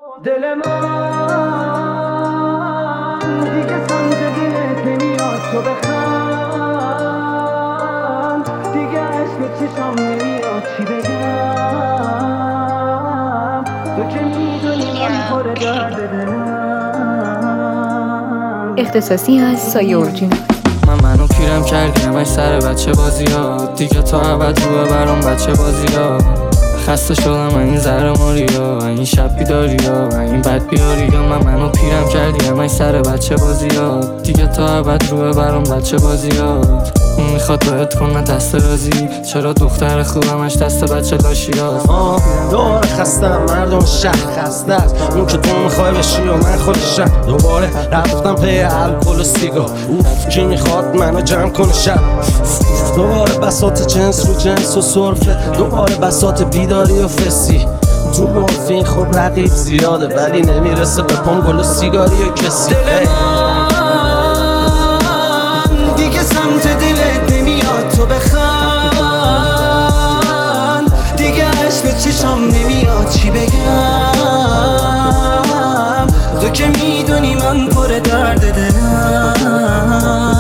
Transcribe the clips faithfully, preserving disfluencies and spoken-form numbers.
دل من دیگه سمت دلت نمیاد تو بخند، دیگه عشق به چشم نمیاد چی بگم، تو که میدونی من پر درد دلم. اختصاصی از سایه اورجینال. من منو پیرم کردی همش سر بچه بازی ها، دیگه تا ابد روه برام بچه بازی ها. خسته شدم این زهر ماری ها، این شب بیداری ها، این بد بیاری ها. من منو پیرم کردی همش سر بچه بازی ها، دیگه تا ابد روه برام بچه بازی ها. اون میخواد باید کنه دست رازی، چرا دختر خوبمش دست بچه لاشی هاست. دوباره خستم مردم شهر خسته است، اون که تو میخوای بشی و من خودشم. دوباره رفتم پی الکل و سیگار، اوف کی میخواد منو جمع کنه شب. دوباره بساط جنس رو جنس و صرفه، دوباره بساط بیداری و فسی. تو مورفین خب رقیب زیاده ولی نمیرسه به پام گل و سیگاری و کسی. دل من دیگه سمت دلت نمیاد تو بخند، دیگه عشق به چشم نمیاد چی بگم، تو که میدونی من پر درد دلم.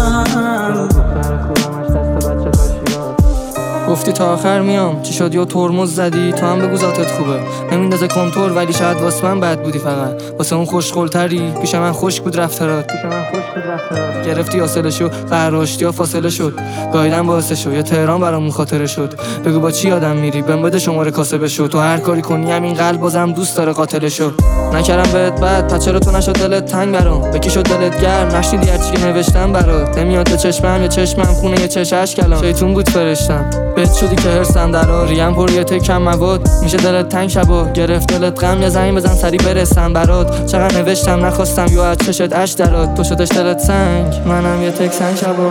گفتی تا آخر میام، چی شد یا ترمز زدی؟ تو هم بگو ذاتت خوبه، نمیندازه کنتور ولی شاید واسه من بد بودی، فقط واسه اون خوشقلتری. پیش من خوش بود رفتارات، پیش من خوش بود رفتارات. گرفتی حاصله شو قراشتی یا فاصله شد، گایدن باعث شو یا تهران برام مخاطره شد. بگو با چی آدم میری بهم بده شماره کاسبه شو، تو هر کاری کنی همین قلب بازم دوست داره قاتل شو. نکردم بهت بد پس چرا تو نشد دلت تنگ برام، بکی شد دلت گرم نشنیدی هرچی که نوشتم برات. نمیاد به چشمم یا چشمم خونه یه چشش کلام، شیطون بود فرشتم بهت شدی که هرسم درا، ریم پر یه تکم مواد میشه دلت تنگ شبا. گرفت دلت غم یا زنگ بزن سری برسم برات، چقدر نوشتم نخواستم یا از چشت اش درات. تو شدش دلت سنگ منم یه تک سنگ شبا.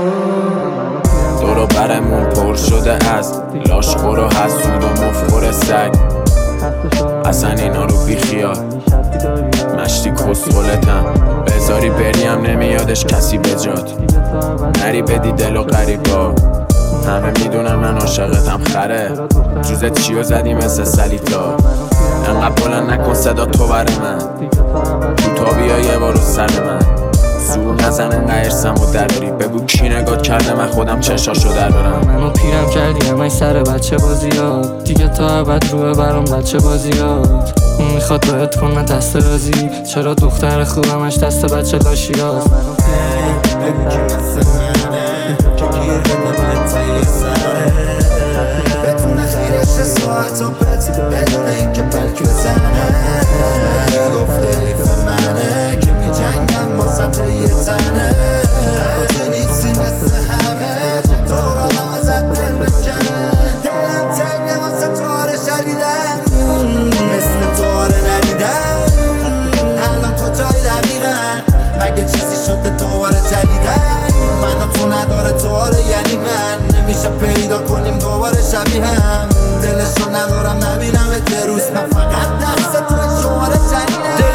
دورو برمون پر شده از لاشخور و حسود و مفخور سگ، اصلا اینا رو بی خیال مشتی کسخولتم. بذاری بریم نمیادش کسی بجات، نری بدی دل و غریبا. همه میدونن من عاشقتم خره، جوزت چیو زدی مثل سلیتا. انقدر بلند نکن صدا تو بر من، تو تا بیا یه بارو سر من. زور نزن انقدر ارسم و دراری، بگو کی نگات کرده من خودم چشاشو در برم. منو پیرم کردی همش سر بچه بازی ها، دیگه تا ابد روه برام بچه بازی ها. اون میخواد باید کنه دست رازی، چرا دختر خوبمش دست بچه لاشی هاست. بگو کی مثل منه که گیر بده بته یه سره، بتونه خیرش ساعت و بت بدون اینکه پلک بزنه. گفته ایف منه که می جنگم واسط یه تنه، تو نیستی مثل همه تو رو ازت دل بکنه. دلم تنگه واسه تواره شدیدن، مثل تواره ندیدن. الان تو جای دقیقن مگه چیزی شده دوباره جدیدن. من و تو نداره تواره یعنی من، نمیشه پیدا کنیم دوباره شبیه هم. دلشو ندارم نبینم یه روز، من فقط دست تو شماره جدیدن. دل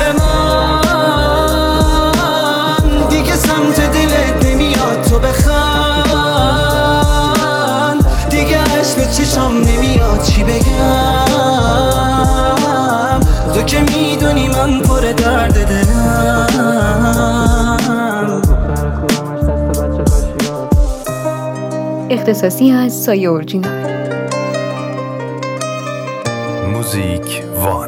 من دیگه سمت دلت نمیاد تو بخند، دیگه عشق به چشم نمیاد چی بگم، تو که میدونی من پر درد دلم. اختصاصی از سایه اورجینال. موزیک وان.